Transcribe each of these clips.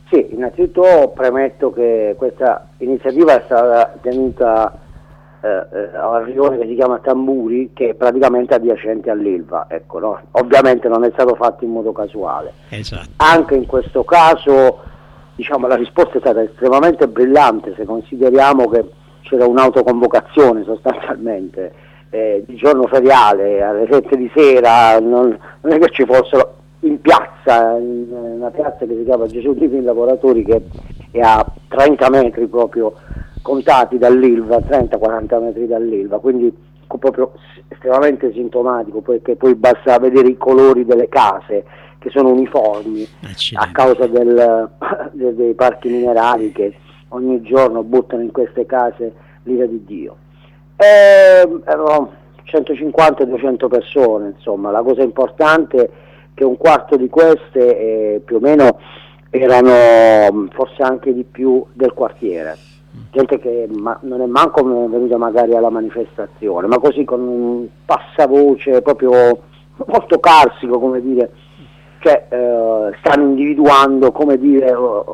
Sì, innanzitutto premetto che questa iniziativa è stata tenuta al rione che si chiama Tamburi, che è praticamente adiacente all'Ilva, ecco, no? Ovviamente non è stato fatto in modo casuale. Esatto. Anche in questo caso, diciamo, la risposta è stata estremamente brillante, se consideriamo che c'era un'autoconvocazione sostanzialmente, di giorno feriale, alle 7 di sera, non è che ci fossero in piazza, in una piazza che si chiama Gesù Divini Lavoratori, che è a 30 metri proprio contati dall'Ilva, 30-40 metri dall'Ilva, quindi proprio estremamente sintomatico, perché poi basta vedere i colori delle case che sono uniformi a causa dei parchi minerali che ogni giorno buttano in queste case l'ira di Dio. Erano 150-200 persone, insomma. La cosa importante è che un quarto di queste più o meno erano forse anche di più del quartiere, gente che non è manco venuta magari alla manifestazione, ma così con un passavoce proprio molto carsico, come dire, cioè stanno individuando, come dire,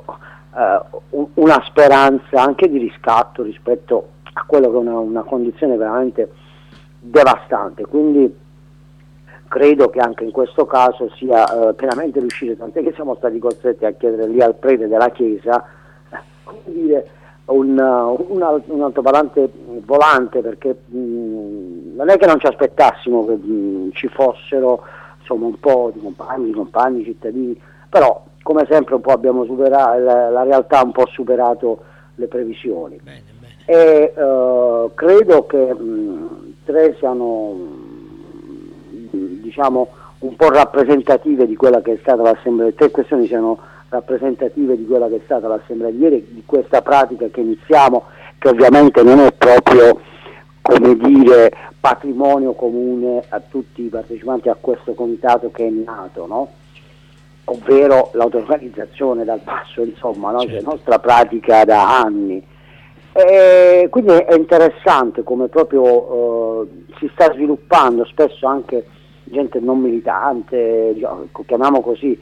una speranza anche di riscatto rispetto a quello che è una condizione veramente devastante. Quindi credo che anche in questo caso sia pienamente riuscito, tant'è che siamo stati costretti a chiedere lì al prete della chiesa, come dire, un altoparlante volante, perché non è che non ci aspettassimo che ci fossero, insomma, un po' di compagni, cittadini, però come sempre un po' abbiamo superato, la realtà ha un po' superato le previsioni. Bene. E credo che tre siano, diciamo, un po' rappresentative di quella che è stata l'assemblea. Le tre questioni siano rappresentative di quella che è stata l'assemblea di ieri, di questa pratica che iniziamo, che ovviamente non è proprio, come dire, patrimonio comune a tutti i partecipanti a questo comitato che è nato, no? Ovvero l'autoorganizzazione dal basso, insomma, no? Certo. Che è nostra pratica da anni. E quindi è interessante come proprio si sta sviluppando, spesso anche gente non militante, chiamiamo così,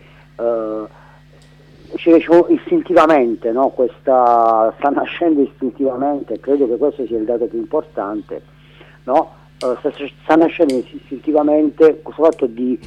istintivamente, no? Sta nascendo istintivamente, credo che questo sia il dato più importante, no? Sta nascendo istintivamente questo fatto di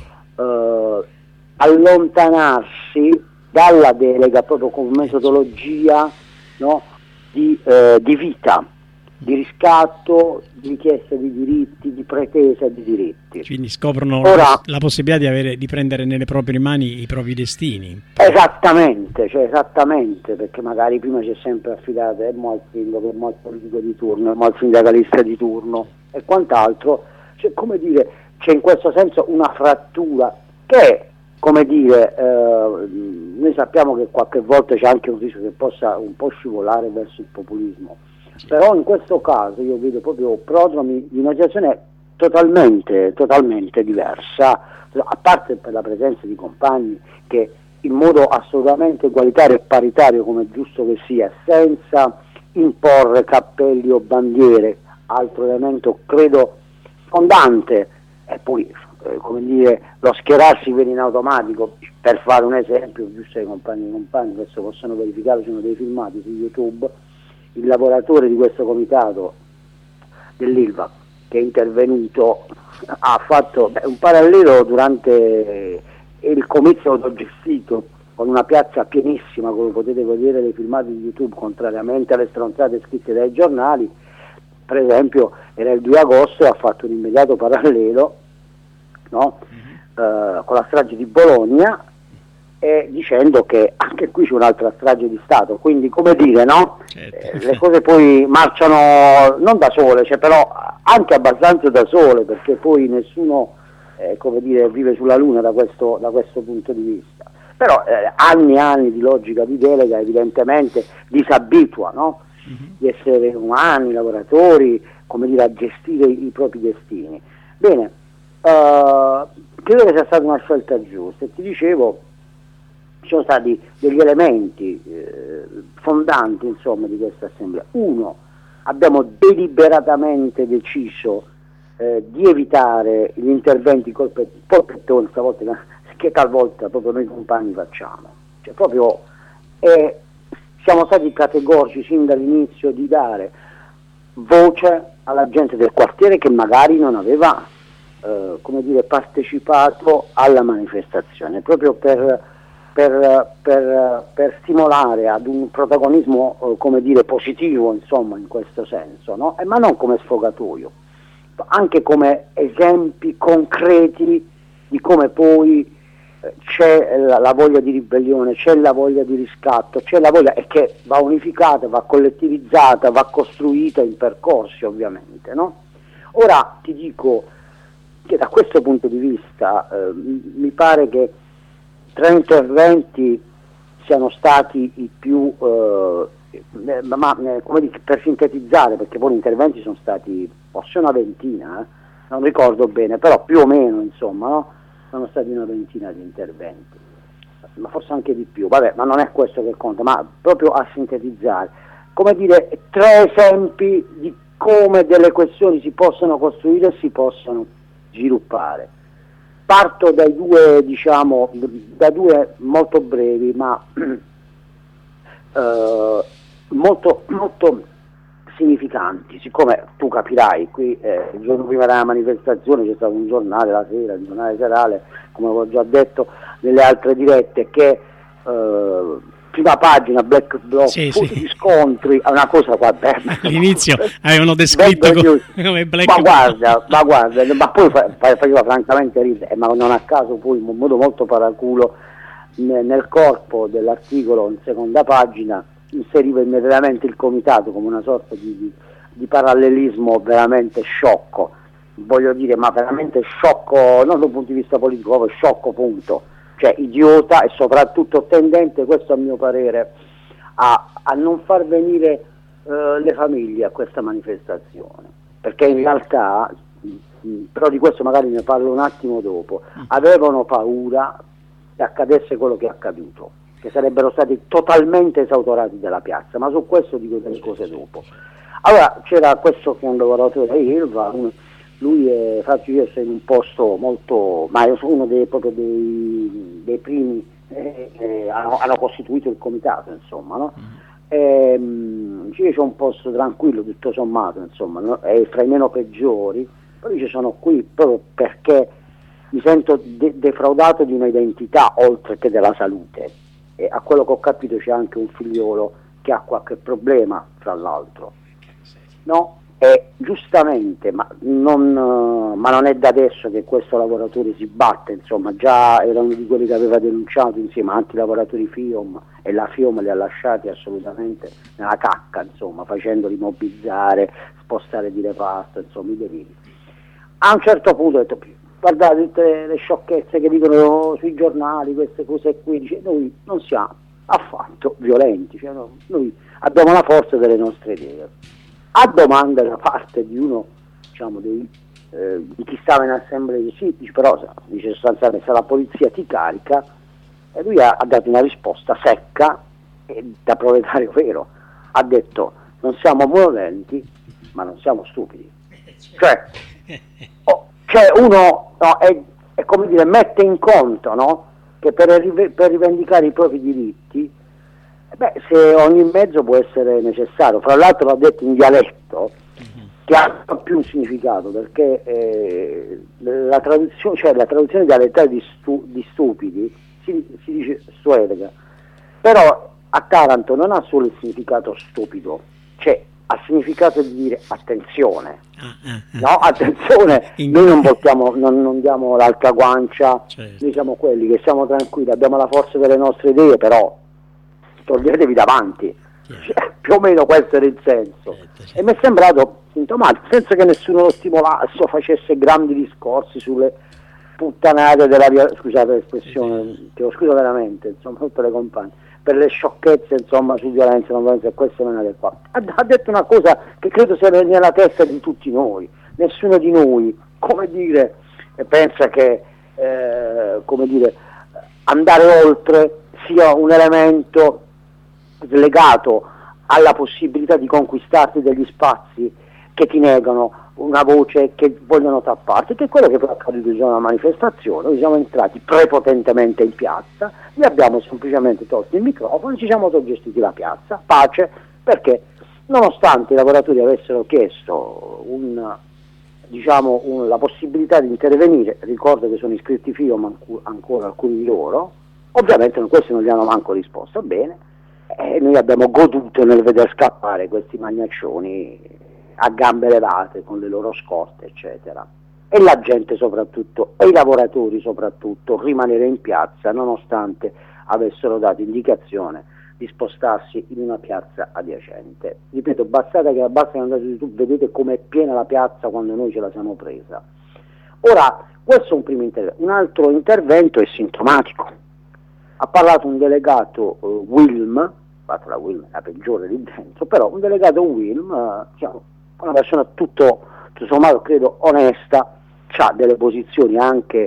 allontanarsi dalla delega proprio come metodologia, no? Di vita, di riscatto, di richiesta di diritti, di pretesa di diritti. Quindi scoprono la possibilità di prendere nelle proprie mani i propri destini. Esattamente, perché magari prima ci è sempre affidato mo al sindaco, mo al politico di turno, mo al sindacalista di turno e quant'altro. Cioè, come dire, c'è in questo senso una frattura che, come dire, noi sappiamo che qualche volta c'è anche un rischio che possa un po' scivolare verso il populismo, però in questo caso io vedo proprio prodromi di una situazione totalmente diversa, a parte per la presenza di compagni che in modo assolutamente egualitario e paritario, come è giusto che sia, senza imporre cappelli o bandiere, altro elemento credo fondante, e poi come dire, lo schierarsi viene in automatico. Per fare un esempio, giusto ai compagni, questo possono verificare, ci sono dei filmati su YouTube, il lavoratore di questo comitato dell'Ilva che è intervenuto ha fatto un parallelo durante il comizio autogestito con una piazza pienissima, come potete vedere nei filmati di YouTube, contrariamente alle stronzate scritte dai giornali. Per esempio era il 2 agosto e ha fatto un immediato parallelo, no? Con la strage di Bologna, dicendo che anche qui c'è un'altra strage di Stato, quindi come dire, no? Certo. Le cose poi marciano non da sole, cioè, però anche abbastanza da sole, perché poi nessuno come dire, vive sulla luna da questo punto di vista. Però anni e anni di logica di delega evidentemente disabitua, no? Di essere umani, lavoratori, come dire, a gestire i propri destini. Bene, credo che sia stata una scelta giusta, e ti dicevo, ci sono stati degli elementi fondanti, insomma, di questa assemblea. Uno, abbiamo deliberatamente deciso di evitare gli interventi polpettoni, stavolta, che talvolta proprio noi compagni facciamo, cioè proprio e siamo stati categorici sin dall'inizio di dare voce alla gente del quartiere che magari non aveva partecipato alla manifestazione, proprio per stimolare ad un protagonismo positivo, insomma, in questo senso, no? Ma non come sfogatoio, anche come esempi concreti di come poi c'è la voglia di ribellione, c'è la voglia di riscatto, c'è la voglia, e che va unificata, va collettivizzata, va costruita in percorsi, ovviamente, no? Ora ti dico che da questo punto di vista mi pare che 3 interventi siano stati i più, per sintetizzare, perché poi gli interventi sono stati forse una ventina, non ricordo bene, però più o meno, insomma, no? Sono stati una ventina di interventi, ma forse anche di più, vabbè, ma non è questo che conta, ma proprio a sintetizzare, 3 esempi di come delle questioni si possono costruire e si possono sviluppare. Parto da due molto brevi, ma molto significanti, siccome tu capirai, qui il giorno prima della manifestazione c'è stato un giornale, la sera, il giornale serale, come ho già detto nelle altre dirette, che prima pagina, black block, di scontri, è una cosa qua. All'inizio avevano descritto come black block. Ma guarda, ma poi faceva francamente ridere, ma non a caso poi in modo molto paraculo nel corpo dell'articolo in seconda pagina inseriva immediatamente il comitato come una sorta di parallelismo veramente sciocco, voglio dire, ma veramente sciocco non dal punto di vista politico, proprio sciocco, punto. Cioè idiota e soprattutto tendente, questo a mio parere, a non far venire le famiglie a questa manifestazione, perché in realtà, però di questo magari ne parlo un attimo dopo, avevano paura che accadesse quello che è accaduto, che sarebbero stati totalmente esautorati dalla piazza, ma su questo dico delle cose dopo. Allora c'era questo che è un lavoratore Ilva, lui è facile in un posto molto, ma io sono uno dei primi hanno costituito il comitato, insomma, no? C'è un posto tranquillo tutto sommato, insomma, no? È fra i meno peggiori, però io sono qui proprio perché mi sento defraudato di un'identità oltre che della salute, e a quello che ho capito c'è anche un figliolo che ha qualche problema, tra l'altro, no? E giustamente, ma non è da adesso che questo lavoratore si batte, insomma, già era uno di quelli che aveva denunciato insieme a altri lavoratori FIOM, e la FIOM li ha lasciati assolutamente nella cacca, insomma, facendoli mobbizzare, spostare di reparto, insomma, i deliri. A un certo punto ho detto: guardate tutte le sciocchezze che dicono sui giornali, queste cose qui, dice, noi non siamo affatto violenti, cioè, no, noi abbiamo la forza delle nostre idee. A domanda da parte di uno, diciamo, di chi stava in assemblea, sì, dice, però dice sostanzialmente se la polizia ti carica, e lui ha dato una risposta secca e da proletario vero, ha detto: non siamo violenti ma non siamo stupidi. Cioè uno, no, è come dire, mette in conto, no, che per rivendicare i propri diritti, se ogni mezzo può essere necessario. Fra l'altro l'ha detto in dialetto che ha più un significato, perché la traduzione dialettale di stupidi si dice stuedega, però a Taranto non ha solo il significato stupido, cioè ha significato di dire attenzione, no? Attenzione, noi non diamo l'altra guancia, certo. Noi siamo quelli che siamo tranquilli, abbiamo la forza delle nostre idee, però toglietevi davanti, cioè, più o meno questo era il senso, certo. E mi è sembrato sintomatico, senza che nessuno lo stimolasse o facesse grandi discorsi sulle puttanate della via, scusate l'espressione, che lo scuso veramente, insomma, tutte le compagne, per le sciocchezze, insomma, su violenza, non violenza, questo non è qua. Ha detto una cosa che credo sia nella testa di tutti noi, nessuno di noi, come dire, pensa che come dire, andare oltre sia un elemento legato alla possibilità di conquistarti degli spazi che ti negano una voce, che vogliono tapparti, che è quello che poi è accaduto in una manifestazione. Noi siamo entrati prepotentemente in piazza, gli abbiamo semplicemente tolto il microfono, ci siamo autogestiti la piazza, pace, perché nonostante i lavoratori avessero chiesto la possibilità di intervenire, ricordo che sono iscritti FIOM ancora alcuni di loro, ovviamente questi non gli hanno manco risposto bene, e noi abbiamo goduto nel veder scappare questi magnaccioni a gambe levate con le loro scorte eccetera, e la gente soprattutto, e i lavoratori soprattutto, rimanere in piazza nonostante avessero dato indicazione di spostarsi in una piazza adiacente. Ripeto, basta che andate su YouTube, vedete com'è piena la piazza quando noi ce la siamo presa. Ora, questo è un primo intervento. Un altro intervento è sintomatico. Ha parlato un delegato Wilm, fatto la Wilm, la peggiore lì dentro, però un delegato Wilm, una persona tutto sommato credo onesta, ha delle posizioni anche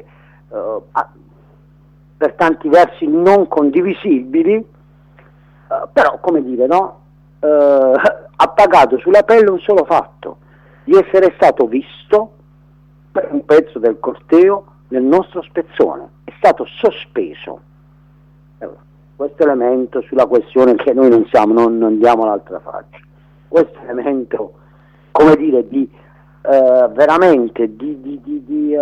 per tanti versi non condivisibili, però come dire, no? Ha pagato sulla pelle un solo fatto, di essere stato visto per un pezzo del corteo nel nostro spezzone, è stato sospeso. Questo elemento sulla questione che noi non diamo l'altra faccia, questo elemento, come dire, di veramente di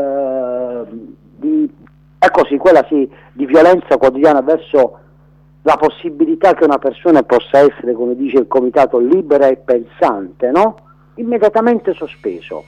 violenza quotidiana verso la possibilità che una persona possa essere, come dice il comitato, libera e pensante, no? Immediatamente sospeso.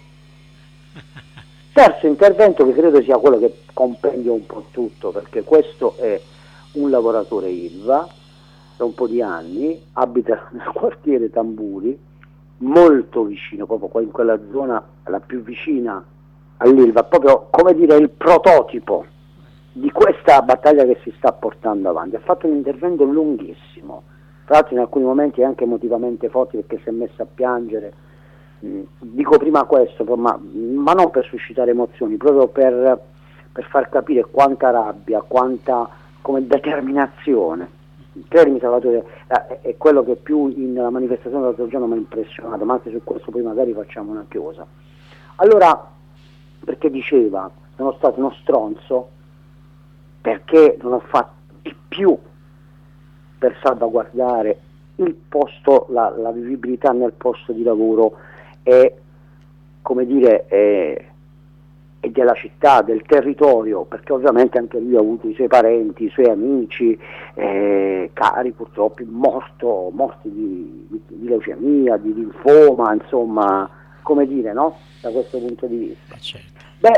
Terzo intervento, che credo sia quello che compendia un po' tutto, perché questo è un lavoratore ILVA da un po' di anni, abita nel quartiere Tamburi, molto vicino, proprio qua in quella zona, la più vicina all'ILVA, proprio, come dire, il prototipo di questa battaglia che si sta portando avanti. Ha fatto un intervento lunghissimo, tra l'altro in alcuni momenti anche emotivamente forti, perché si è messo a piangere. Dico prima questo, ma non per suscitare emozioni, proprio per far capire quanta rabbia, quanta determinazione. Credimi Salvatore, è quello che più nella manifestazione dell'altro giorno mi ha impressionato, ma anche su questo poi magari facciamo una chiosa. Allora, perché diceva, sono stato uno stronzo perché non ho fatto di più per salvaguardare il posto, la vivibilità nel posto di lavoro e, come dire, e della città, del territorio, perché ovviamente anche lui ha avuto i suoi parenti, i suoi amici, cari purtroppo, morti di leucemia, di linfoma, insomma, come dire, no? Da questo punto di vista. Certo.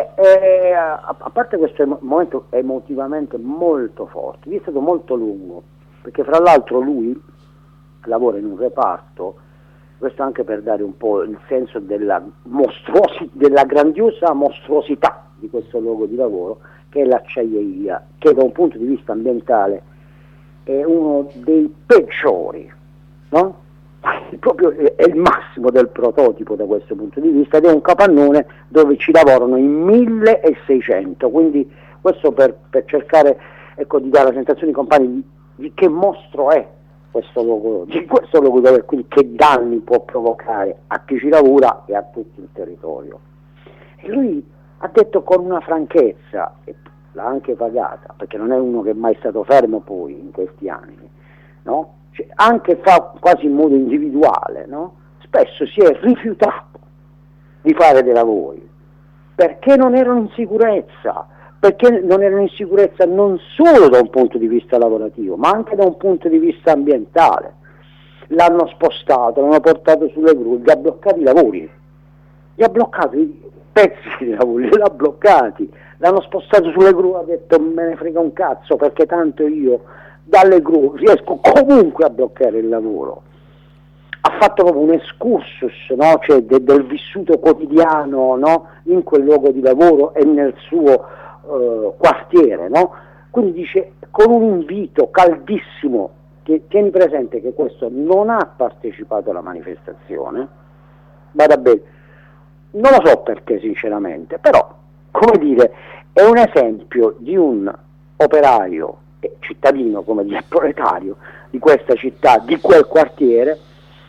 A parte questo momento emotivamente molto forte, è stato molto lungo, perché fra l'altro lui lavora in un reparto, questo anche per dare un po' il senso della grandiosa mostruosità di questo luogo di lavoro, che è l'acciaieria, che da un punto di vista ambientale è uno dei peggiori, no? Proprio è il massimo del prototipo da questo punto di vista, ed è un capannone dove ci lavorano in 1600, quindi questo per cercare, ecco, di dare la sensazione ai compagni di che mostro è questo luogo di lavoro, quindi che danni può provocare a chi ci lavora e a tutto il territorio. E lui ha detto con una franchezza, e l'ha anche pagata, perché non è uno che è mai stato fermo poi in questi anni, no? Cioè, anche fa quasi in modo individuale, no? Spesso si è rifiutato di fare dei lavori perché non erano in sicurezza, perché non erano in sicurezza non solo da un punto di vista lavorativo, ma anche da un punto di vista ambientale. L'hanno spostato, l'hanno portato sulle gru, gli ha bloccato i lavori, gli ha bloccato i pezzi di lavori, li ha bloccati, l'hanno spostato sulle gru, ha detto me ne frega un cazzo, perché tanto io dalle gru riesco comunque a bloccare il lavoro. Ha fatto proprio un excursus, no? Cioè, del vissuto quotidiano, no? In quel luogo di lavoro e nel suo quartiere, no? Quindi dice, con un invito caldissimo, che tieni presente che questo non ha partecipato alla manifestazione, vada bene, non lo so perché sinceramente, però, come dire, è un esempio di un operaio cittadino, come dire, proletario di questa città, di quel quartiere,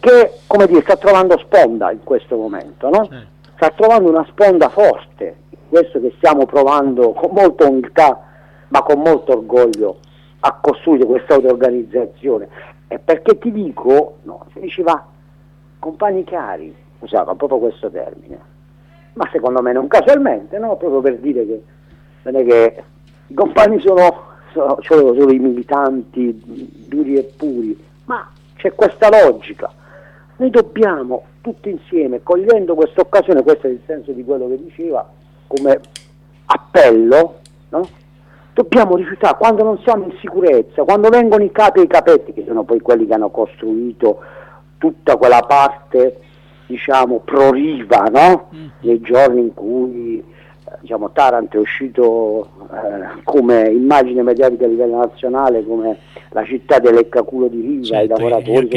perché, come dire, sta trovando sponda in questo momento, no? Certo. Sta trovando una sponda forte, questo che stiamo provando con molta umiltà, ma con molto orgoglio, a costruire questa auto-organizzazione. E perché ti dico, no, si diceva compagni cari, usava proprio questo termine, ma secondo me non casualmente, no? Proprio per dire che non è che i compagni sono i militanti duri e puri, ma c'è questa logica. Noi dobbiamo tutti insieme, cogliendo questa occasione, questo è il senso di quello che diceva, come appello, no? Dobbiamo rifiutare, quando non siamo in sicurezza, quando vengono i capi e i capetti, che sono poi quelli che hanno costruito tutta quella parte, diciamo, pro-riva, no? Nei giorni in cui diciamo, Taranto è uscito come immagine mediatica a livello nazionale, come la città del leccaculo di riva, certo, i lavoratori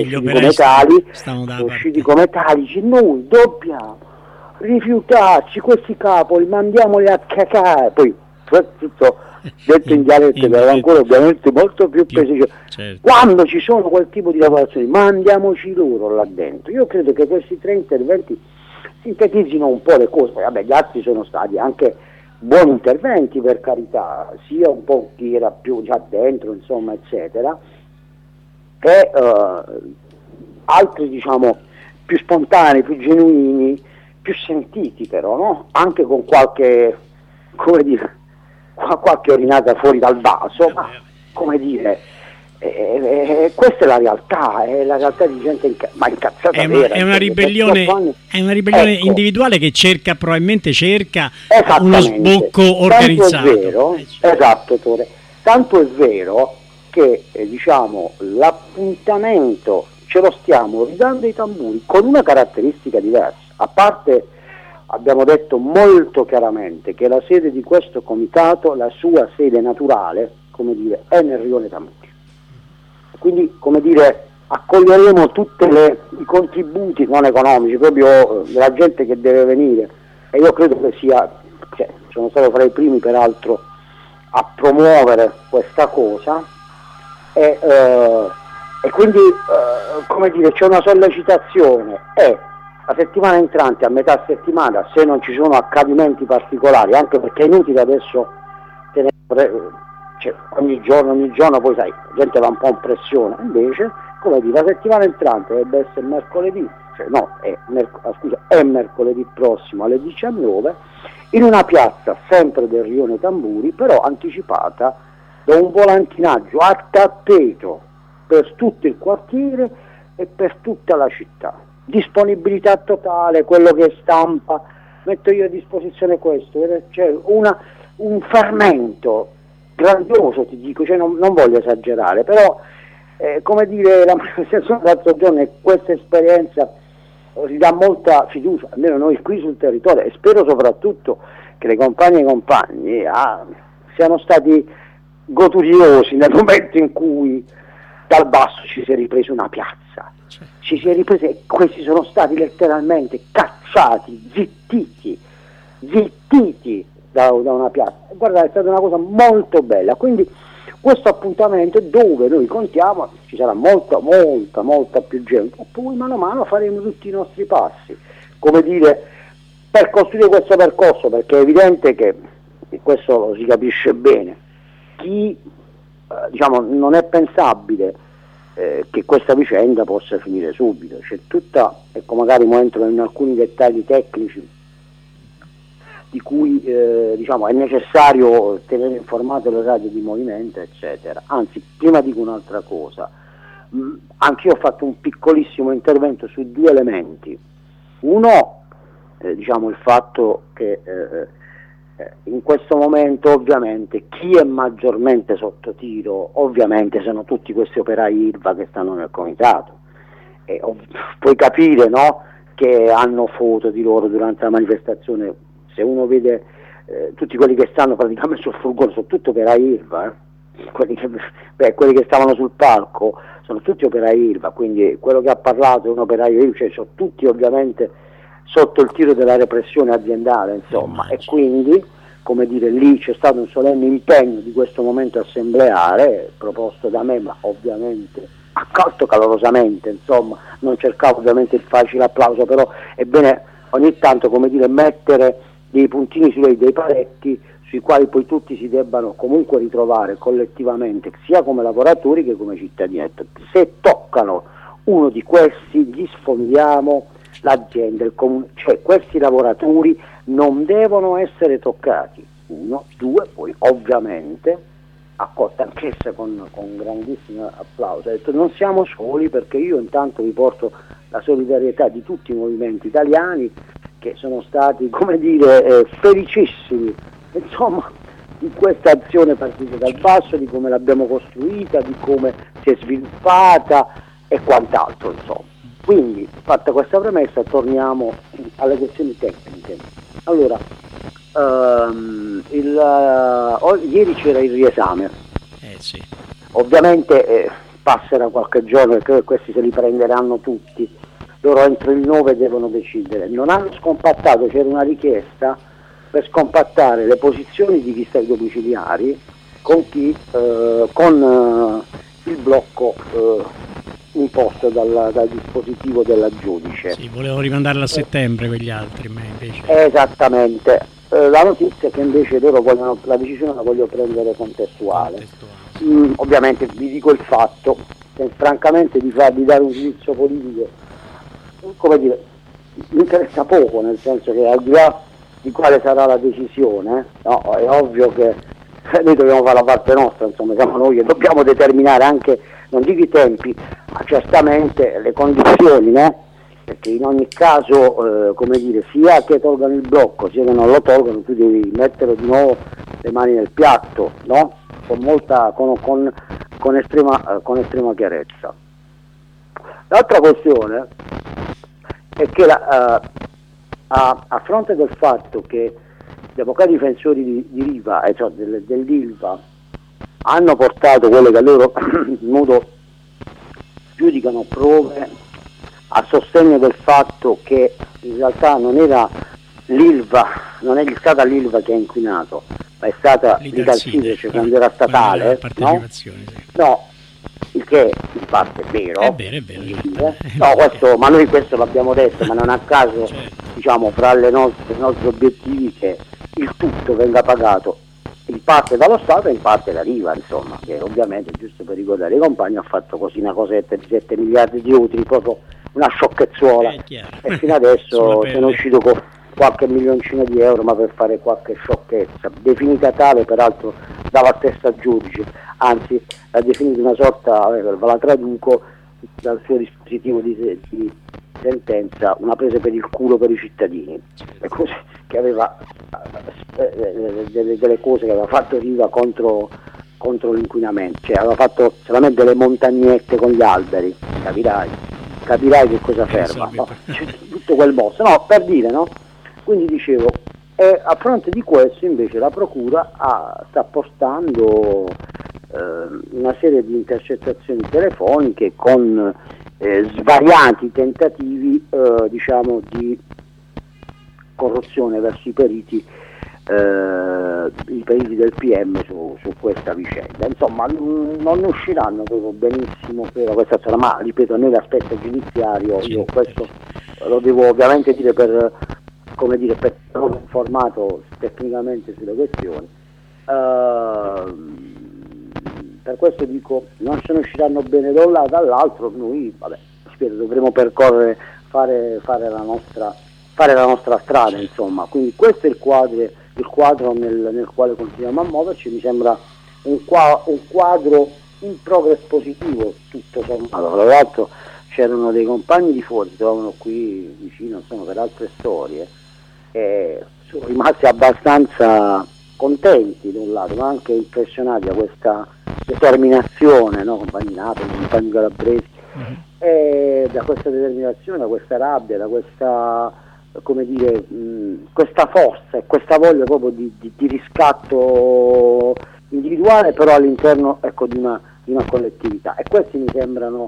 sono usciti come tali, noi dobbiamo rifiutarci questi capoli, mandiamoli a cacare, poi tutto detto in dialetto, che era ancora ovviamente molto più preciso, certo. Quando ci sono quel tipo di lavorazioni, mandiamoci loro là dentro. Io credo che questi 3 interventi sintetizzino un po' le cose, poi vabbè, gli altri sono stati anche buoni interventi, per carità, sia un po' chi era più già dentro, insomma, eccetera, e altri, diciamo, più spontanei, più genuini, più sentiti però, no? Anche con qualche, come dire, qualche orinata fuori dal vaso, ma come dire, questa è la realtà di gente incazzata. È una ribellione ecco, individuale che probabilmente cerca uno sbocco organizzato. Tanto è vero, esatto, Tore, tanto è vero che diciamo l'appuntamento ce lo stiamo ridando ai tamburi con una caratteristica diversa, a parte abbiamo detto molto chiaramente che la sede di questo comitato, la sua sede naturale, come dire, è nel Rione Tamburi. Quindi, come dire, accoglieremo tutti i contributi non economici, proprio della gente che deve venire, e io credo che sono stato fra i primi peraltro a promuovere questa cosa, e quindi come dire, c'è una sollecitazione, e la settimana entrante, a metà settimana, se non ci sono accadimenti particolari, anche perché è inutile adesso ogni giorno poi sai, la gente va un po' in pressione, invece, come dire, la settimana entrante dovrebbe essere mercoledì, è mercoledì prossimo alle 19, in una piazza sempre del Rione Tamburi, però anticipata da un volantinaggio a tappeto per tutto il quartiere e per tutta la città. Disponibilità totale, quello che stampa, metto io a disposizione questo, c'è un fermento grandioso, ti dico, non voglio esagerare, però come dire, la manifestazione dell'altro giorno e questa esperienza ridà molta fiducia, almeno noi qui sul territorio, e spero soprattutto che le compagne e i compagni siano stati goduriosi nel momento in cui dal basso ci si è ripresa una piazza, ci si è ripresa, e questi sono stati letteralmente cacciati, zittiti da una piazza. Guarda, è stata una cosa molto bella, quindi questo appuntamento dove noi contiamo ci sarà molta più gente, e poi mano a mano faremo tutti i nostri passi, come dire, per costruire questo percorso, perché è evidente che, e questo lo si capisce bene, diciamo, non è pensabile che questa vicenda possa finire subito, c'è tutta, ecco, magari mo entro in alcuni dettagli tecnici di cui diciamo è necessario tenere informate le radio di movimento, eccetera. Anzi, prima dico un'altra cosa, anch'io ho fatto un piccolissimo intervento su 2 elementi. Uno, diciamo, il fatto che in questo momento ovviamente chi è maggiormente sotto tiro ovviamente sono tutti questi operai ILVA che stanno nel comitato, e puoi capire, no, che hanno foto di loro durante la manifestazione. Se uno vede tutti quelli che stanno praticamente sul furgone sono tutti operai ILVA, quelli che stavano sul palco sono tutti operai ILVA, quindi quello che ha parlato è un operaio ILVA, cioè sono tutti ovviamente sotto il tiro della repressione aziendale, insomma, e quindi, come dire, lì c'è stato un solenne impegno di questo momento assembleare proposto da me, ma ovviamente accolto calorosamente, insomma, non cercavo ovviamente il facile applauso, però è bene ogni tanto, come dire, mettere dei puntini su dei paletti sui quali poi tutti si debbano comunque ritrovare collettivamente, sia come lavoratori che come cittadini. Se toccano uno di questi gli sfondiamo l'azienda, il comune, cioè questi lavoratori non devono essere toccati. 1, 2, poi ovviamente accolta anch'essa con grandissimo applauso, ha detto non siamo soli, perché io intanto vi porto la solidarietà di tutti i movimenti italiani che sono stati, come dire, felicissimi, insomma, di questa azione partita dal basso, di come l'abbiamo costruita, di come si è sviluppata e quant'altro, insomma. Quindi, fatta questa premessa, torniamo alle questioni tecniche. Allora, ieri c'era il riesame, sì. Ovviamente passerà qualche giorno perché questi se li prenderanno tutti, loro entro il 9 devono decidere. Non hanno scompattato, c'era una richiesta per scompattare le posizioni di vista domiciliari con chi con il blocco imposto dal dispositivo della giudice. Sì, volevo rimandarla a settembre quegli altri, ma invece... Esattamente. La notizia è che invece loro vogliono, la decisione la voglio prendere contestuale. Ovviamente vi dico il fatto che francamente di dare un giudizio politico, come dire, mi interessa poco, nel senso che al di là di quale sarà la decisione, no, è ovvio che noi dobbiamo fare la parte nostra, insomma, siamo noi che dobbiamo determinare anche, non dico i tempi, ma certamente le condizioni, no? Perché in ogni caso, come dire, sia che tolgano il blocco, sia che non lo tolgano, tu devi mettere di nuovo le mani nel piatto, no? Con estrema chiarezza. L'altra questione è che a fronte del fatto che gli avvocati difensori di Riva, cioè dell'Ilva, hanno portato quelle che loro in modo giudicano prove a sostegno del fatto che in realtà non era l'Ilva, non è stata l'Ilva che ha inquinato, ma è stata l'Italside, cioè quando era statale, no? Sì. No, il che in parte è vero. È vero. No, questo, ma noi questo l'abbiamo detto, ma non a caso, certo. Diciamo, fra i nostri obiettivi che il tutto venga pagato in parte dallo Stato e in parte da Riva, insomma, che ovviamente, giusto per ricordare i compagni, ha fatto così una cosetta di 7 miliardi di utili, proprio una sciocchezzuola, e fino adesso se ne è uscito con qualche milioncino di euro, ma per fare qualche sciocchezza, definita tale peraltro dalla stessa giudice, anzi l'ha definita una sorta, la traduco dal suo dispositivo di sentenza, una presa per il culo per i cittadini, che aveva delle cose che aveva fatto Riva contro l'inquinamento, cioè aveva fatto solamente delle montagnette con gli alberi, capirai che cosa ferma, no? Tutto quel boss, no, per dire, no? Quindi dicevo, a fronte di questo invece la Procura sta portando una serie di intercettazioni telefoniche con svariati tentativi diciamo di corruzione verso i periti del PM su questa vicenda. Insomma, non ne usciranno proprio benissimo per questa storia, ma ripeto, noi l'aspetto giudiziario, io questo lo devo ovviamente dire per essere informato tecnicamente sulle questioni. Per questo dico, non se ne usciranno bene da un lato, dall'altro noi, dovremo percorrere, fare la nostra strada, insomma. Quindi questo è il quadro nel quale continuiamo a muoverci. Mi sembra un quadro in progress positivo, tutto sommato. Tra l'altro c'erano dei compagni di fuori, si trovano qui vicino, insomma, per altre storie, e sono rimasti abbastanza contenti da un lato, ma anche impressionati da questa determinazione, no? Compagni Napoli, compagni calabresi, e da questa determinazione, da questa rabbia, da questa, come dire, questa forza e questa voglia proprio di riscatto individuale, però all'interno, ecco, di una collettività. E questi mi sembrano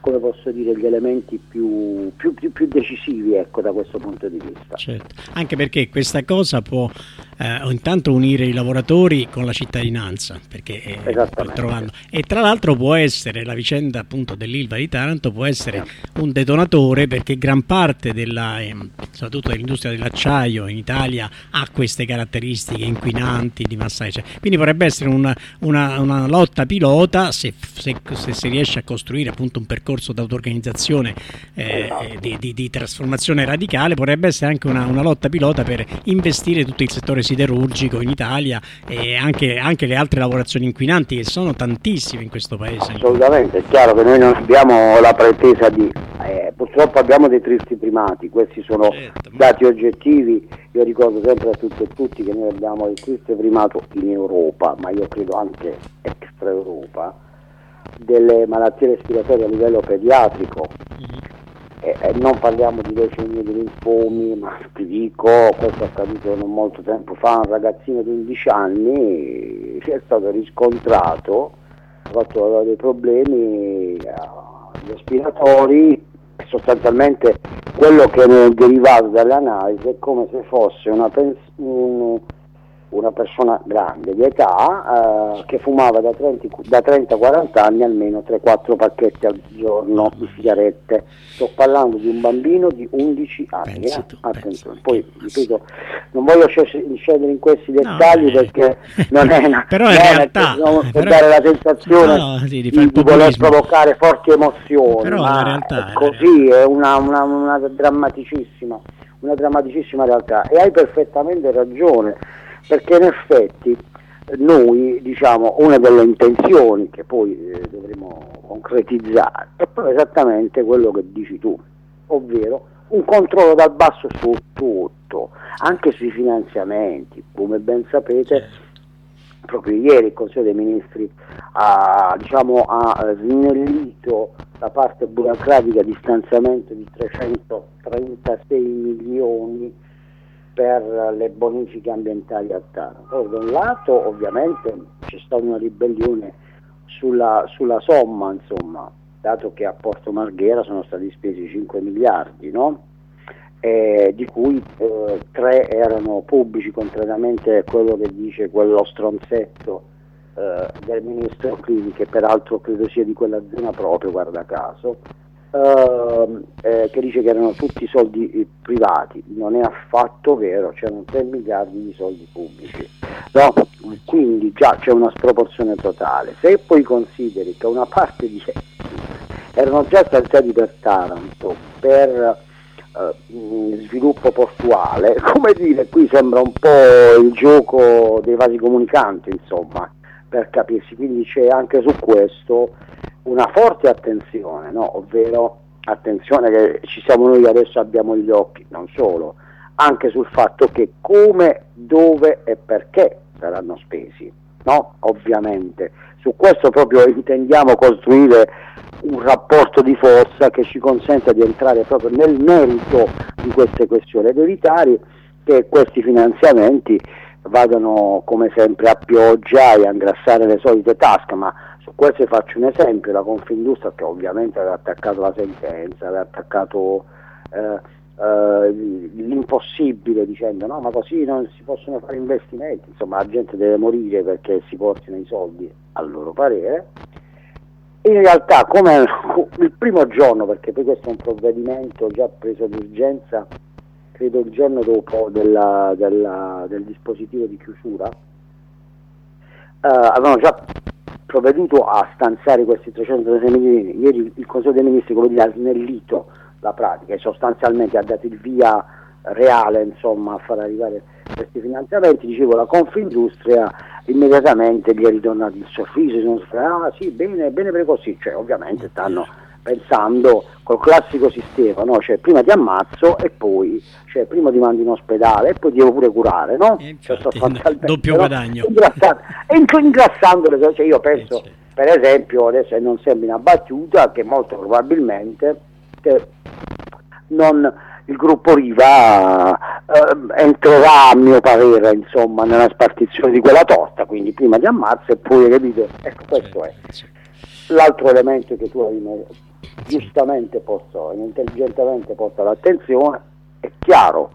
come posso dire, gli elementi più decisivi, ecco, da questo punto di vista. Certo, anche perché questa cosa può intanto unire i lavoratori con la cittadinanza, perché trovando, e tra l'altro può essere la vicenda appunto dell'Ilva di Taranto, può essere un detonatore, perché gran parte soprattutto dell'industria dell'acciaio in Italia ha queste caratteristiche inquinanti di massa, quindi potrebbe essere una lotta pilota se si riesce a costruire appunto un percorso d'autorganizzazione di trasformazione radicale. Potrebbe essere anche una lotta pilota per investire tutto il settore siderurgico in Italia e anche le altre lavorazioni inquinanti, che sono tantissime in questo paese. Assolutamente, è chiaro che noi non abbiamo la pretesa di purtroppo abbiamo dei tristi primati, questi sono dati oggettivi. Io ricordo sempre a tutti e tutti che noi abbiamo il triste primato in Europa, ma io credo anche extra Europa, delle malattie respiratorie a livello pediatrico. Non parliamo di leucemie, di linfomi, ma ti dico, questo è accaduto non molto tempo fa, un ragazzino di 11 anni che è stato riscontrato, ha fatto dei problemi respiratori, sostanzialmente quello che ne è derivato dalle analisi è come se fosse una persona grande di età che fumava da 30-40 anni almeno 3-4 pacchetti al giorno di sigarette. Sto parlando di un bambino di 11 anni. Attenzione. Poi ripeto, non voglio scendere in questi dettagli perché non è una però in realtà per dare la sensazione di voler provocare forti emozioni, però ma la realtà è così, è una drammaticissima realtà, e hai perfettamente ragione, perché in effetti noi, diciamo, una delle intenzioni che poi dovremo concretizzare è proprio esattamente quello che dici tu, ovvero un controllo dal basso su tutto, anche sui finanziamenti. Come ben sapete, proprio ieri il Consiglio dei Ministri ha snellito la parte burocratica di stanziamento di 336 milioni per le bonifiche ambientali a Taranto. Da un lato ovviamente c'è stata una ribellione sulla somma, insomma, dato che a Porto Marghera sono stati spesi 5 miliardi, no? Di cui 3 erano pubblici, contrariamente a quello che dice quello stronzetto del ministro Clini, che peraltro credo sia di quella zona proprio, guarda caso, che dice che erano tutti soldi privati. Non è affatto vero, c'erano 3 miliardi di soldi pubblici, no? Quindi già c'è una sproporzione totale. Se poi consideri che una parte di essi erano già stanziati per Taranto per sviluppo portuale, come dire, qui sembra un po' il gioco dei vasi comunicanti, insomma, per capirsi. Quindi c'è anche su questo una forte attenzione, no? Ovvero attenzione che ci siamo noi adesso, abbiamo gli occhi, non solo, anche sul fatto che come, dove e perché saranno spesi, no? Ovviamente su questo proprio intendiamo costruire un rapporto di forza che ci consenta di entrare proprio nel merito di queste questioni ed evitare che questi finanziamenti vadano come sempre a pioggia e a ingrassare le solite tasche. Ma su questo faccio un esempio: la Confindustria, che ovviamente aveva attaccato la sentenza, aveva attaccato l'impossibile, dicendo no, ma così non si possono fare investimenti, insomma la gente deve morire perché si portino i soldi, a loro parere. In realtà, come il primo giorno, perché poi questo è un provvedimento già preso d'urgenza, credo il giorno dopo del dispositivo di chiusura, avevano già provveduto a stanziare questi 336 milioni. Ieri il Consiglio dei Ministri, come dire, ha snellito la pratica e sostanzialmente ha dato il via reale, insomma, a far arrivare questi finanziamenti. Dicevo, la Confindustria immediatamente gli è ritornato il sorriso, sì, bene per così, cioè ovviamente stanno pensando col classico sistema, no? Cioè prima ti ammazzo e poi, cioè prima ti mando in ospedale e poi ti devo pure curare, no? Infatti, doppio guadagno. Ingrassando le cose. Cioè io penso, per esempio, adesso non sembra una battuta, che molto probabilmente il gruppo Riva entrerà, a mio parere, insomma, nella spartizione di quella torta, quindi prima ti ammazzo e poi, capito? Ecco, questo è. L'altro elemento che tu hai giustamente posto e intelligentemente posto all'attenzione, è chiaro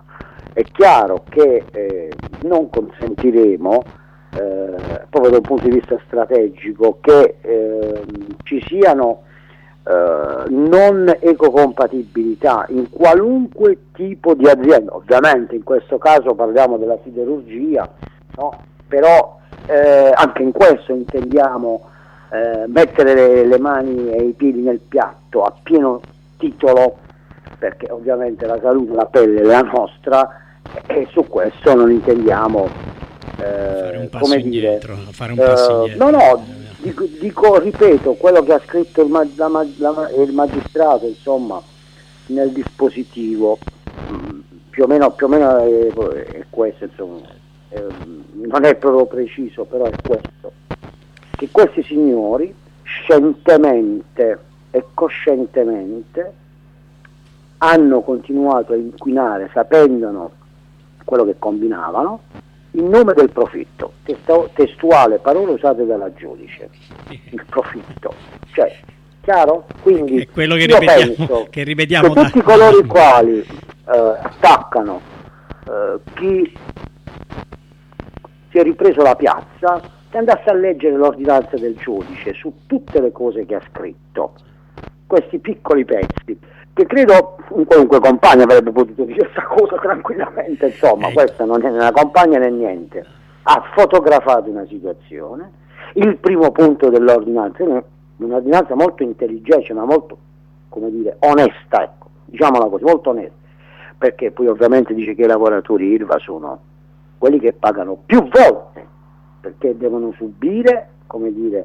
che non consentiremo, proprio da un punto di vista strategico, che ci siano non ecocompatibilità in qualunque tipo di azienda. Ovviamente in questo caso parliamo della siderurgia, no? Però anche in questo intendiamo mettere le mani e i piedi nel piatto a pieno titolo, perché ovviamente la salute, la pelle è la nostra, e su questo non intendiamo fare un passo indietro, fare un passo indietro. No, dico, ripeto, quello che ha scritto il magistrato, insomma, nel dispositivo, più o meno è questo, insomma, non è proprio preciso, però è questo, che questi signori scientemente e coscientemente hanno continuato a inquinare, sapendolo quello che combinavano, in nome del profitto. Testuale parole usate dalla giudice, il profitto, cioè, chiaro? Quindi è quello che io ripetiamo, penso che ripetiamo che tutti coloro i quali attaccano chi si è ripreso la piazza, che andasse a leggere l'ordinanza del giudice su tutte le cose che ha scritto, questi piccoli pezzi, che credo un qualunque compagno avrebbe potuto dire questa cosa tranquillamente, insomma, questa non è una compagna né niente, ha fotografato una situazione, il primo punto dell'ordinanza, un'ordinanza molto intelligente, ma molto, come dire, onesta, ecco, diciamola così, molto onesta, perché poi ovviamente dice che i lavoratori ILVA sono quelli che pagano più volte, perché devono subire, come dire,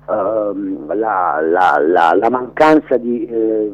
la mancanza di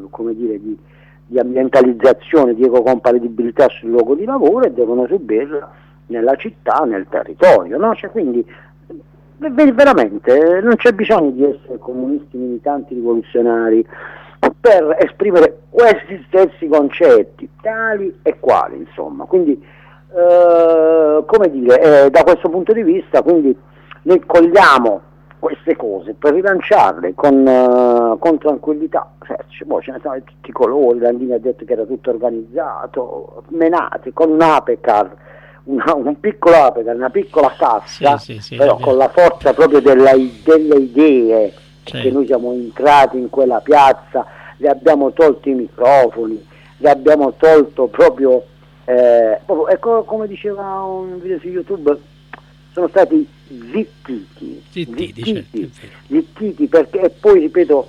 ambientalizzazione, di ecocompatibilità sul luogo di lavoro, e devono subirla nella città, nel territorio, no? Cioè, quindi veramente non c'è bisogno di essere comunisti, militanti, rivoluzionari per esprimere questi stessi concetti, tali e quali, insomma. Quindi come dire, da questo punto di vista, quindi noi cogliamo queste cose per rilanciarle con tranquillità. Boh, ce ne sono di tutti i colori. Landini ha detto che era tutto organizzato, menate con un Apecar, un piccolo Apecar, una piccola cassa, sì, però con la forza proprio delle idee, che noi siamo entrati in quella piazza, le abbiamo tolto i microfoni, le abbiamo tolto proprio ecco, come diceva un video su YouTube, sono stati zittiti, perché, e poi ripeto,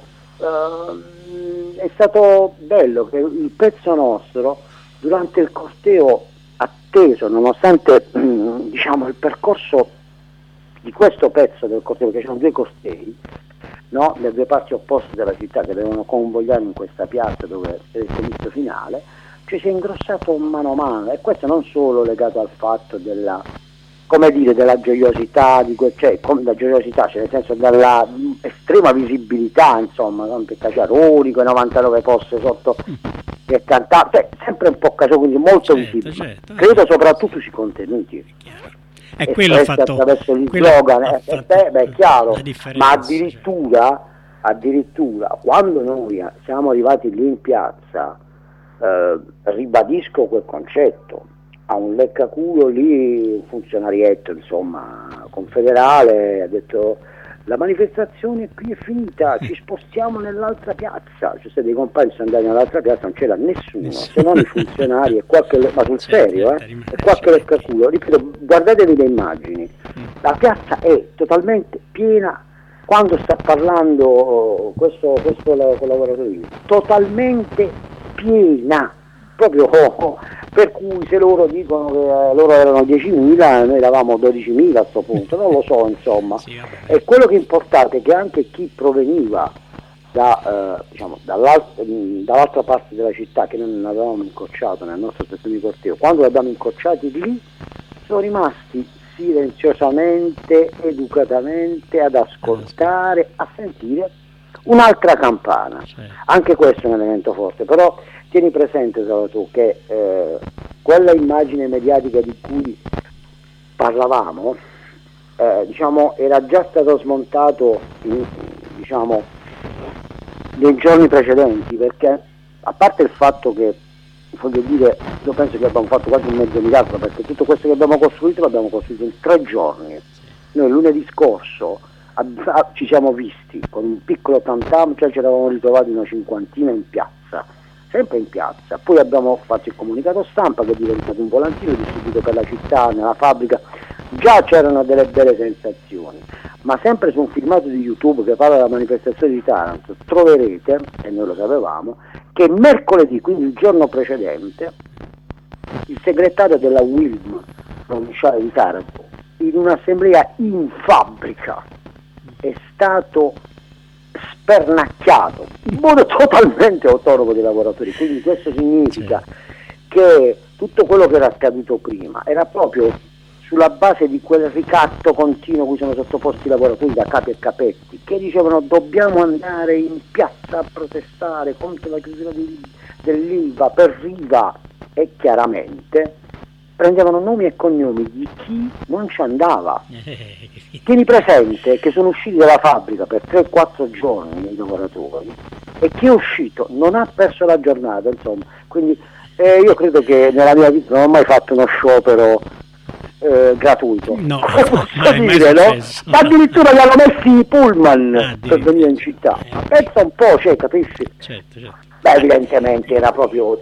è stato bello che il pezzo nostro durante il corteo atteso, nonostante diciamo il percorso di questo pezzo del corteo, perché c'erano due cortei, no? Le due parti opposte della città che devono convogliare in questa piazza dove è il comizio finale, cioè si è ingrossato mano a mano, e questo non solo legato al fatto della, come dire, della gioiosità, cioè la gioiosità, cioè nel senso della estrema visibilità, insomma, anche Caciaroni con 99 posti sotto che cantava, cioè sempre un po' caso, quindi molto visibile. Certo. Credo soprattutto sui contenuti. E quello ha fatto attraverso gli slogan, è chiaro, ma addirittura quando noi siamo arrivati lì in piazza, ribadisco quel concetto, a un leccaculo lì, un funzionarietto, insomma, confederale, ha detto: la manifestazione qui è finita, ci spostiamo nell'altra piazza. Cioè, se dei compagni sono andati nell'altra piazza non c'era nessuno, se non i funzionari e qualche, ma sul serio, e qualche leccaculo. Ripeto, guardatevi le immagini, la piazza è totalmente piena. Quando sta parlando questo collaboratore, totalmente piena, proprio, per cui se loro dicono che loro erano 10.000, noi eravamo 12.000 a questo punto, non lo so, insomma. E quello che è importante è che anche chi proveniva dall'altra parte della città, che noi non avevamo incrociato nella nostra stazione di corteo, quando li abbiamo incrociati lì, sono rimasti silenziosamente, educatamente ad ascoltare, a sentire un'altra campana. Anche questo è un elemento forte, però tieni presente, tu, che quella immagine mediatica di cui parlavamo, diciamo, era già stato smontato dei giorni precedenti, perché a parte il fatto che, voglio dire, io penso che abbiamo fatto quasi un mezzo miracolo, perché tutto questo che abbiamo costruito l'abbiamo costruito in 3 giorni. Noi lunedì scorso ci siamo visti con un piccolo tam-tam, cioè ci eravamo ritrovati una 50ina in piazza, sempre in piazza, poi abbiamo fatto il comunicato stampa che è diventato un volantino distribuito per la città, nella fabbrica, già c'erano delle belle sensazioni, ma sempre su un filmato di YouTube che parla della manifestazione di Taranto troverete, e noi lo sapevamo, che mercoledì, quindi il giorno precedente, il segretario della UILM provinciale di Taranto, in un'assemblea in fabbrica, è stato spernacchiato in modo totalmente autonomo dei lavoratori. Quindi questo significa che tutto quello che era accaduto prima era proprio sulla base di quel ricatto continuo cui sono sottoposti i lavoratori da capi e capetti, che dicevano dobbiamo andare in piazza a protestare contro la chiusura dell'Ilva per Riva, e chiaramente prendevano nomi e cognomi di chi non ci andava. Tieni presente che sono usciti dalla fabbrica per 3-4 giorni i lavoratori, e chi è uscito non ha perso la giornata, insomma. Quindi io credo che nella mia vita non ho mai fatto uno sciopero gratuito, no, dire, no? Ma addirittura li hanno messi i pullman per venire in città. Ma pensa un po', cioè, capisci? Certo. Beh, evidentemente c'era proprio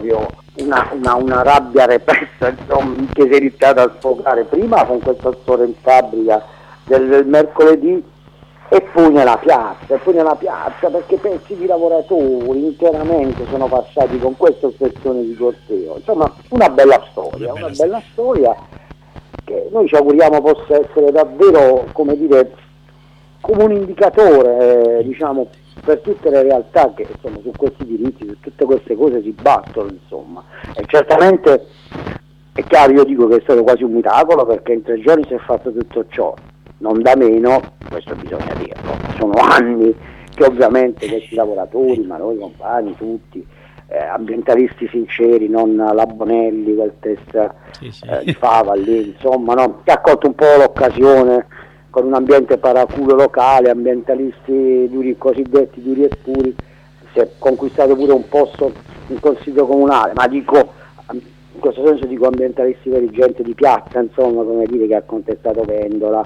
una rabbia repressa, insomma, che si è iniziata a sfogare prima con questa storia in fabbrica del mercoledì, e poi nella piazza, perché pezzi di lavoratori interamente sono passati con questa ossezione di corteo. Insomma, una bella storia che noi ci auguriamo possa essere davvero, come dire, come un indicatore, diciamo, per tutte le realtà che, insomma, su questi diritti, su tutte queste cose si battono, insomma. E certamente è chiaro, io dico che è stato quasi un miracolo, perché in 3 giorni si è fatto tutto ciò, non da meno, questo bisogna dirlo, sono anni che ovviamente questi lavoratori, ma noi compagni tutti, ambientalisti sinceri, non la Bonelli, quel test di Fava lì, insomma, no? Che ha colto un po' l'occasione con un ambiente paraculo locale, ambientalisti duri, cosiddetti duri e puri, si è conquistato pure un posto in consiglio comunale, ma dico, in questo senso dico ambientalisti veri, gente di piazza, insomma, come dire, che ha contestato Vendola,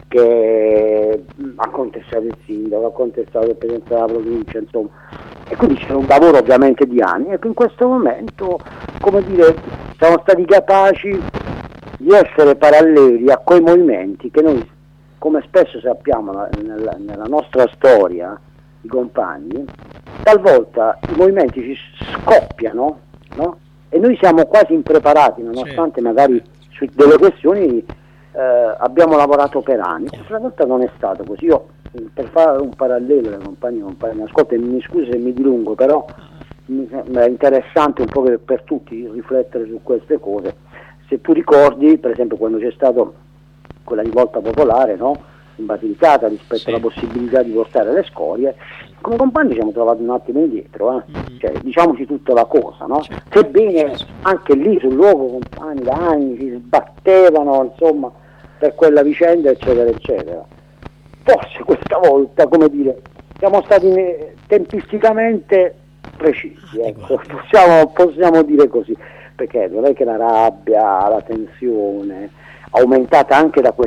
che ha contestato il sindaco, ha contestato il presidente della provincia, insomma, e quindi c'è un lavoro ovviamente di anni, e in questo momento, come dire, siamo stati capaci di essere paralleli a quei movimenti che noi, come spesso sappiamo nella nostra storia, i compagni, talvolta i movimenti ci scoppiano, no? E noi siamo quasi impreparati, nonostante magari su delle questioni abbiamo lavorato per anni. Questa volta non è stato così. Io, per fare un parallelo, le compagni, ascolta, mi scusi se mi dilungo, però è interessante un po' per tutti riflettere su queste cose. Se tu ricordi, per esempio, quando c'è stato quella rivolta popolare, no? In Basilicata, rispetto alla possibilità di portare le scorie, come compagni ci siamo trovati un attimo indietro, cioè, diciamoci tutta la cosa, no? Sebbene anche lì sul luogo compagni da anni si sbattevano, insomma, per quella vicenda, eccetera eccetera. Forse questa volta, come dire, siamo stati tempisticamente precisi, ecco, possiamo dire così, perché non è che la rabbia, la tensione aumentata anche da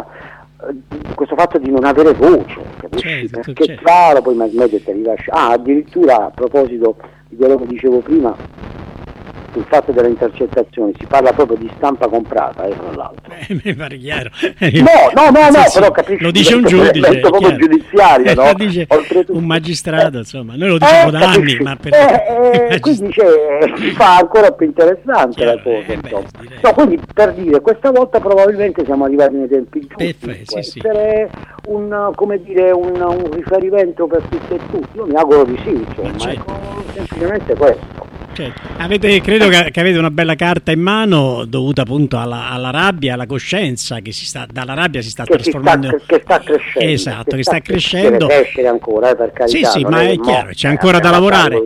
questo fatto di non avere voce, capisci? Perché è chiaro, poi i mass media ti rilascia. Addirittura, a proposito di quello che dicevo prima, il fatto delle intercettazioni, si parla proprio di stampa comprata, tra l'altro. Mi pare chiaro. No, però capisci, lo dice un giudice, proprio giudiziario, no? Lo dice un magistrato, insomma, noi lo diciamo da anni, ma quindi si fa ancora più interessante la cosa, insomma. No, quindi, per dire, questa volta probabilmente siamo arrivati nei tempi giusti, può essere un riferimento per tutti e tutti. Io mi auguro di sì, insomma, ecco, semplicemente questo. Credo che avete una bella carta in mano, dovuta appunto alla rabbia, alla coscienza che dalla rabbia si sta trasformando, che sta crescendo, esatto, che sta crescendo, deve crescere ancora, per carità. Sì, ma è chiaro, c'è ancora da lavorare.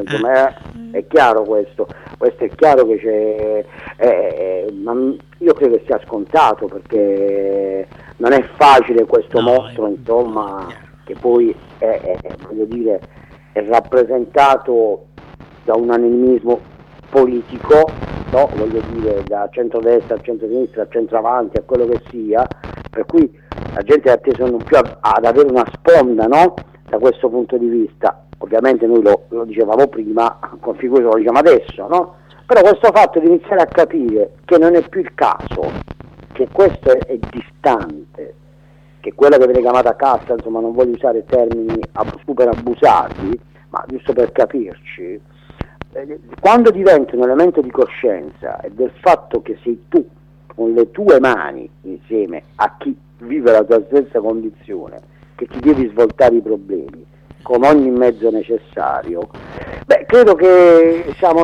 È chiaro questo è chiaro che c'è, ma io credo che sia scontato, perché non è facile questo mostro, insomma, che poi voglio dire, è rappresentato da un animismo politico, no? Voglio dire, da centrodestra a centrosinistra, a centravanti, a quello che sia, per cui la gente è attesa non più ad avere una sponda, no? Da questo punto di vista. Ovviamente noi lo dicevamo prima, con figure lo diciamo adesso, no? Però questo fatto di iniziare a capire che non è più il caso, che questo è distante, che quella che viene chiamata casta, insomma non voglio usare termini super abusati, ma giusto per capirci, quando diventa un elemento di coscienza e del fatto che sei tu con le tue mani insieme a chi vive la tua stessa condizione che ti devi svoltare i problemi con ogni mezzo necessario, credo che siamo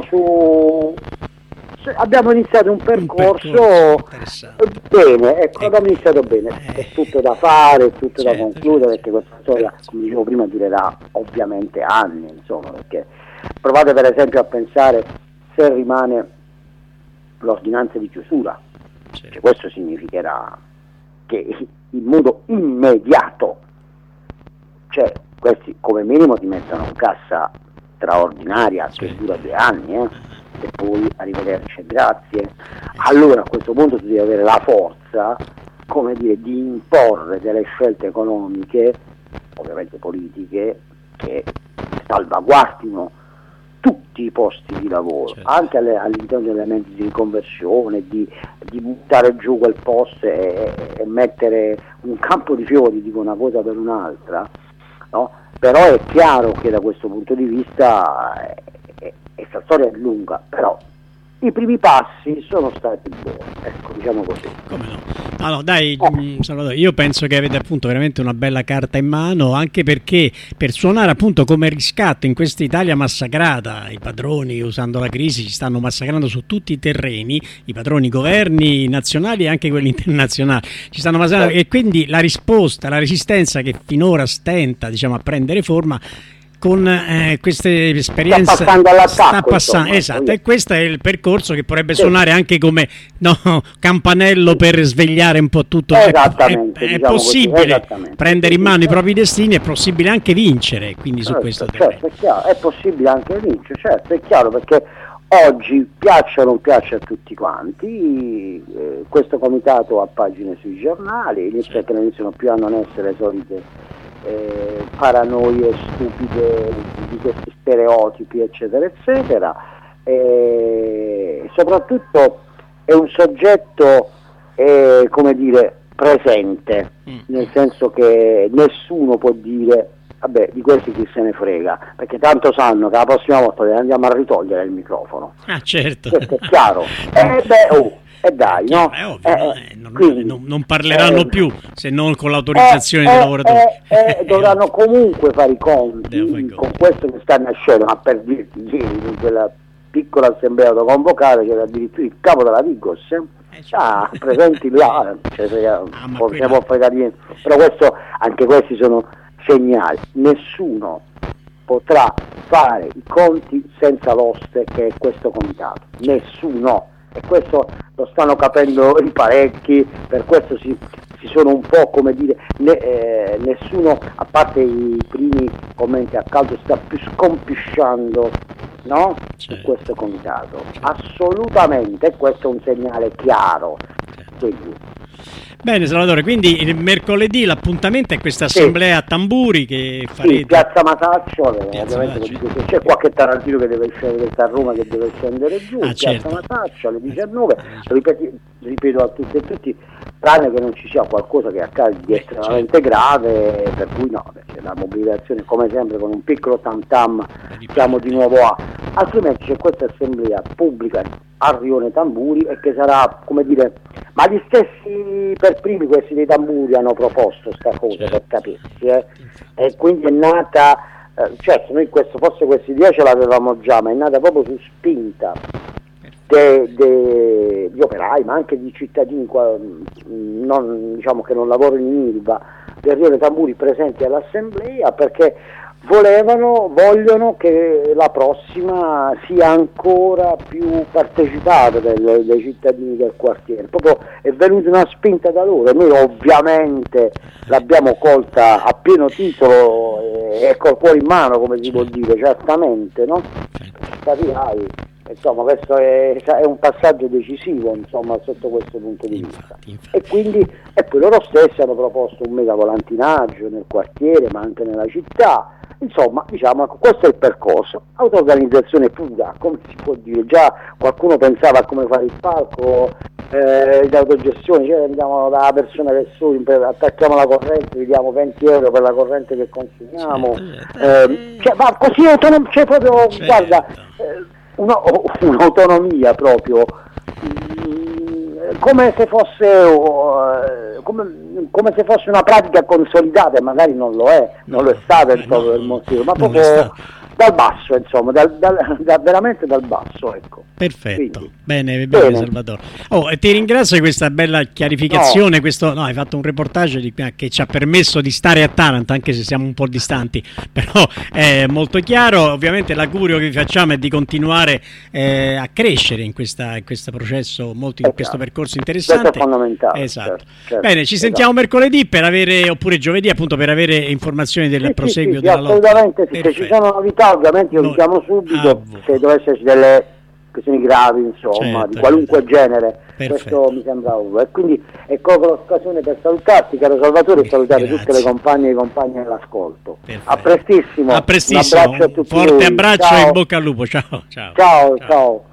abbiamo iniziato un percorso bene, ecco, abbiamo iniziato bene, è tutto da fare, è tutto da concludere, perché questa storia, come dicevo prima, durerà ovviamente anni, insomma, perché provate per esempio a pensare se rimane l'ordinanza di chiusura, cioè, questo significherà che in modo immediato, cioè questi come minimo ti mettono in cassa straordinaria che dura 2 anni, e poi arrivederci e grazie. Allora a questo punto tu devi avere la forza, come dire, di imporre delle scelte economiche, ovviamente politiche, che salvaguardino tutti i posti di lavoro, certo, anche all'interno degli elementi di riconversione, di buttare giù quel posto e mettere un campo di fiori, dico una cosa per un'altra, no? Però è chiaro che da questo punto di vista questa storia è lunga, però i primi passi sono stati buoni, ecco, diciamo così. Come no? Allora, dai, Salvatore, io penso che avete appunto veramente una bella carta in mano, anche perché per suonare appunto come riscatto in questa Italia massacrata, i padroni, usando la crisi, ci stanno massacrando su tutti i terreni, i padroni, governi nazionali e anche quelli internazionali, ci stanno massacrando, e quindi la risposta, la resistenza che finora stenta, diciamo, a prendere forma, con queste esperienze sta passando all'attacco, esatto, e questo è il percorso che potrebbe suonare anche come campanello per svegliare un po' tutto. Esattamente, è diciamo possibile così, prendere in mano i propri destini, è possibile anche vincere, quindi su questo certo, è chiaro, è possibile anche vincere, certo, è chiaro, perché oggi, piaccia o non piaccia a tutti quanti, questo comitato ha pagine sui giornali, inizia che non iniziano più a non essere solite paranoie stupide di questi stereotipi, eccetera eccetera, soprattutto è un soggetto come dire presente, nel senso che nessuno può dire vabbè, di questi chi se ne frega, perché tanto sanno che la prossima volta andiamo a ritogliere il microfono. Certo, questo è chiaro. Dai, no? È ovvio, quindi, non parleranno più se non con l'autorizzazione dei lavoratori. Dovranno comunque fare i conti con questo che sta nascendo, ma per dirti, ieri in quella piccola assemblea da convocare c'era addirittura il capo della Vigos, presenti là, possiamo fregare niente, però anche questi sono segnali. Nessuno potrà fare i conti senza l'oste che è questo comitato, nessuno. E questo lo stanno capendo in parecchi, per questo si sono un po', come dire, nessuno, a parte i primi commenti a caldo, sta più scompisciando, no? Su questo comitato, assolutamente, e questo è un segnale chiaro. Quindi, bene Salvatore, quindi il mercoledì l'appuntamento è questa assemblea a tamburi che farete. Piazza Masaccio, ovviamente c'è qualche tarantino che deve scendere a Roma, che deve scendere giù, Piazza Masaccio alle 19, ripeto a tutti e tutti, tranne che non ci sia qualcosa che accade di estremamente grave, per cui no, c'è la mobilitazione come sempre con un piccolo tam tam, siamo di nuovo altrimenti c'è questa assemblea pubblica a Rione Tamburi, e che sarà, come dire, ma gli stessi per primi, questi dei tamburi, hanno proposto sta cosa, per capirsi, e quindi è nata, certo noi forse questa idea ce l'avevamo già, ma è nata proprio su spinta di operai, ma anche di cittadini diciamo che non lavorano in Ilva, del Rione Tamburi presenti all'assemblea, perché vogliono che la prossima sia ancora più partecipata dai cittadini del quartiere. Proprio è venuta una spinta da loro, noi ovviamente l'abbiamo colta a pieno titolo e col cuore in mano, come si può dire, certamente, no? Capirai, insomma, questo è un passaggio decisivo, insomma, sotto questo punto di vista. E quindi poi loro stessi hanno proposto un mega volantinaggio nel quartiere, ma anche nella città. Insomma, diciamo, questo è il percorso, auto-organizzazione pura, come si può dire. Già qualcuno pensava a come fare il palco di autogestione, cioè andiamo dalla persona che attacchiamo la corrente, gli diamo 20 euro per la corrente che consumiamo, ma così c'è proprio, guarda, un'autonomia proprio, come se fosse una pratica consolidata, e magari non lo è stata proprio per motivo, ma proprio dal basso, insomma, veramente dal basso, ecco. Perfetto, bene Salvatore. Ti ringrazio di questa bella chiarificazione. Hai fatto un reportage che ci ha permesso di stare a Taranto, anche se siamo un po' distanti, però è molto chiaro. Ovviamente l'augurio che vi facciamo è di continuare a crescere in questo processo, in questo percorso interessante. Questo è fondamentale. Esatto. Certo. Bene, ci sentiamo mercoledì oppure giovedì, appunto, per avere informazioni del proseguio della lotta. Assolutamente, se ci sono novità ovviamente io vi chiamo subito, se dovesse esserci delle questioni gravi, insomma, di qualunque genere. Questo mi sembra ovvio. E quindi colgo l'occasione per salutarti, caro Salvatore, e salutare tutte le compagne e i compagni dell'ascolto. A prestissimo. Un abbraccio a tutti. Forte abbraccio e in bocca al lupo. Ciao. Ciao.